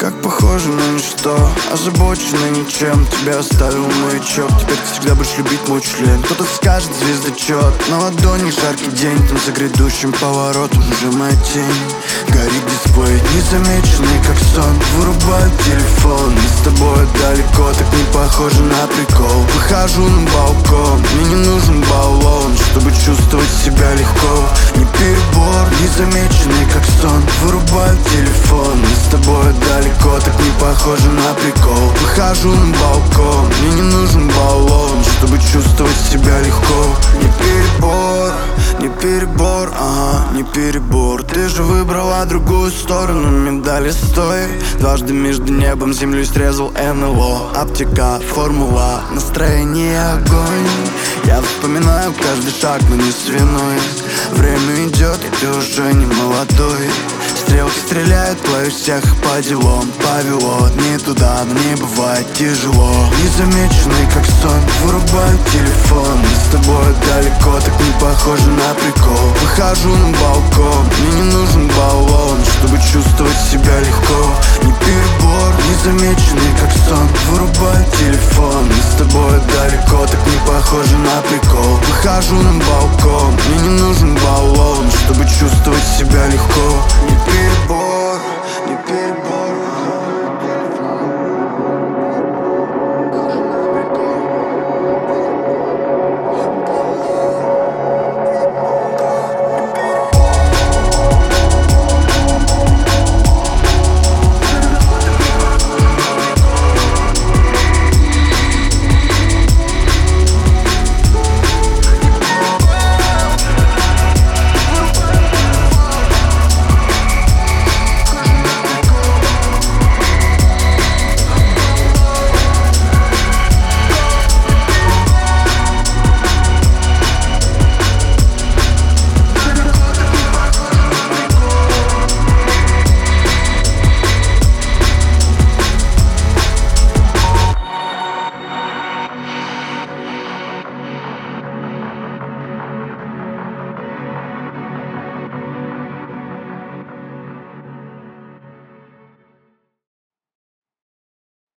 как похоже на ничто, озабоченный ничем. Тебя оставил маячок, теперь ты всегда будешь любить мой член. Кто-то скажет звездочет, на ладони жаркий день. Там за грядущим поворотом уже моя тень. Горит дисплей, незамеченный как сон. Вырубаю телефон, мы с тобой далеко, так не похоже на прикол. Выхожу на балкон, мне не нужен баллон, чтобы чувствовать себя легко. Не перебор, незамеченный как сон. Вырубаю телефон, мы с тобой далеко, так не похоже на прикол. Выхожу на балкон, мне не нужен баллон, чтобы чувствовать себя легко. Не перебор, не перебор, ага, не перебор. Ты же выбрала другую сторону медали, стой. Дважды между небом землю срезал НЛО. Аптека, формула, настроение огонь. Я вспоминаю каждый шаг, но не свиной. Время идет, и ты уже не молодой. Стрелки стреляют, плою всех по делам. Повело не туда, но не бывает тяжело. Незамеченный как сон, вырубаю телефон. Мы с тобой далеко, так не похоже на прикол. Выхожу на балкон, мне не нужен баллон, чтобы чувствовать себя легко. Не перебор, незамеченный как сон. Вырубаю телефон, мы с тобой далеко, так не похоже на прикол. Выхожу на балкон, мне не нужен баллон, чтобы чувствовать себя легко.